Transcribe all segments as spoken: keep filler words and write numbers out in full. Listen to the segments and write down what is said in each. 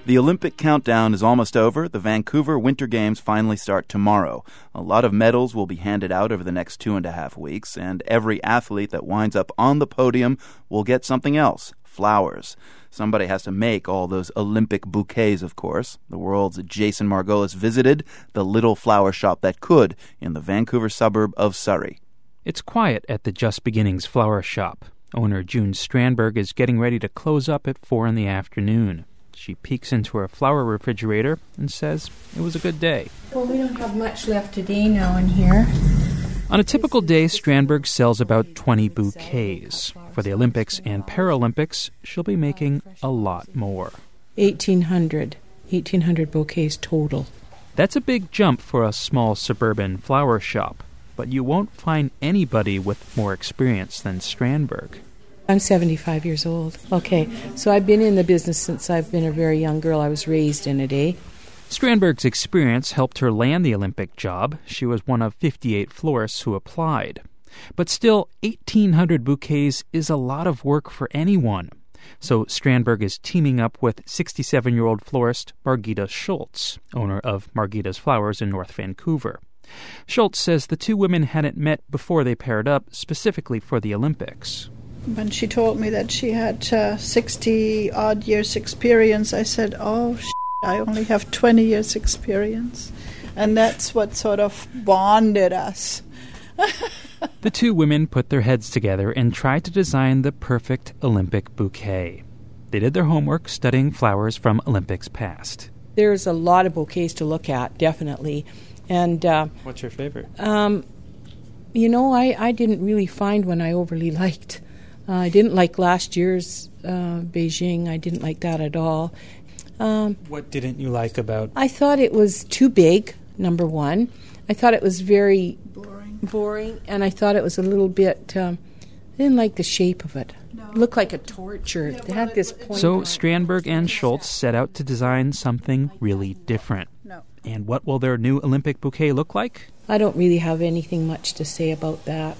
The Olympic countdown is almost over. The Vancouver Winter Games finally start tomorrow. A lot of medals will be handed out over the next two and a half weeks, and every athlete that winds up on the podium will get something else, flowers. Somebody has to make all those Olympic bouquets, of course. The world's Jason Margolis visited the little flower shop that could in the Vancouver suburb of Surrey. It's quiet at the Just Beginnings flower shop. Owner June Strandberg is getting ready to close up at four in the afternoon. She peeks into her flower refrigerator and says it was a good day. Well, we don't have much left today now in here. On a typical day, Strandberg sells about twenty bouquets. For the Olympics and Paralympics, she'll be making a lot more. eighteen hundred. eighteen hundred bouquets total. That's a big jump for a small suburban flower shop. But you won't find anybody with more experience than Strandberg. I'm seventy-five years old. Okay, so I've been in the business since I've been a very young girl. I was raised in it, eh? Strandberg's experience helped her land the Olympic job. She was one of fifty-eight florists who applied. But still, eighteen hundred bouquets is a lot of work for anyone. So Strandberg is teaming up with sixty-seven-year-old florist Margita Schultz, owner of Margita's Flowers in North Vancouver. Schultz says the two women hadn't met before they paired up specifically for the Olympics. When she told me that she had uh, sixty-odd years experience, I said, oh, sh- I only have twenty years experience. And that's what sort of bonded us. The two women put their heads together and tried to design the perfect Olympic bouquet. They did their homework studying flowers from Olympics past. There's a lot of bouquets to look at, definitely. And uh, what's your favorite? Um, you know, I, I didn't really find one I overly liked. Uh, I didn't like last year's uh, Beijing. I didn't like that at all. Um, what didn't you like about? I thought it was too big, number one. I thought it was very boring, boring, and I thought it was a little bit. Um, I didn't like the shape of it. No. It looked like a torture. Yeah, it had this point. So Strandberg and Schultz set out to design something really different. No. And what will their new Olympic bouquet look like? I don't really have anything much to say about that.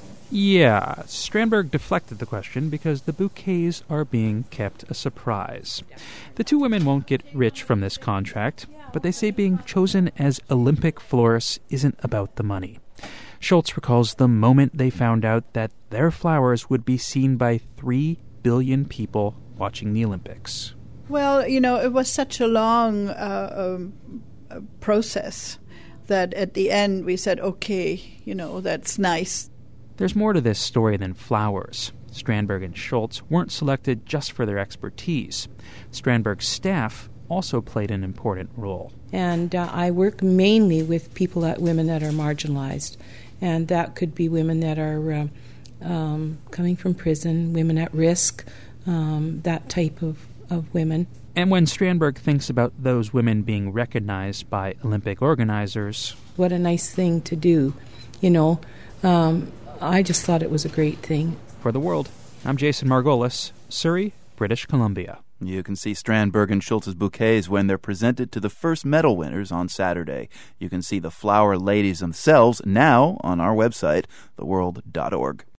Yeah, Strandberg deflected the question because the bouquets are being kept a surprise. The two women won't get rich from this contract, but they say being chosen as Olympic florists isn't about the money. Schultz recalls the moment they found out that their flowers would be seen by three billion people watching the Olympics. Well, you know, it was such a long uh, um, uh, process that at the end we said, okay, you know, that's nice. There's more to this story than flowers. Strandberg and Schultz weren't selected just for their expertise. Strandberg's staff also played an important role. And uh, I work mainly with people, that women that are marginalized. And that could be women that are uh, um, coming from prison, women at risk, um, that type of, of women. And when Strandberg thinks about those women being recognized by Olympic organizers... What a nice thing to do, you know. Um, I just thought it was a great thing. For The World, I'm Jason Margolis, Surrey, British Columbia. You can see Strandberg and Schultz's bouquets when they're presented to the first medal winners on Saturday. You can see the flower ladies themselves now on our website, the world dot org.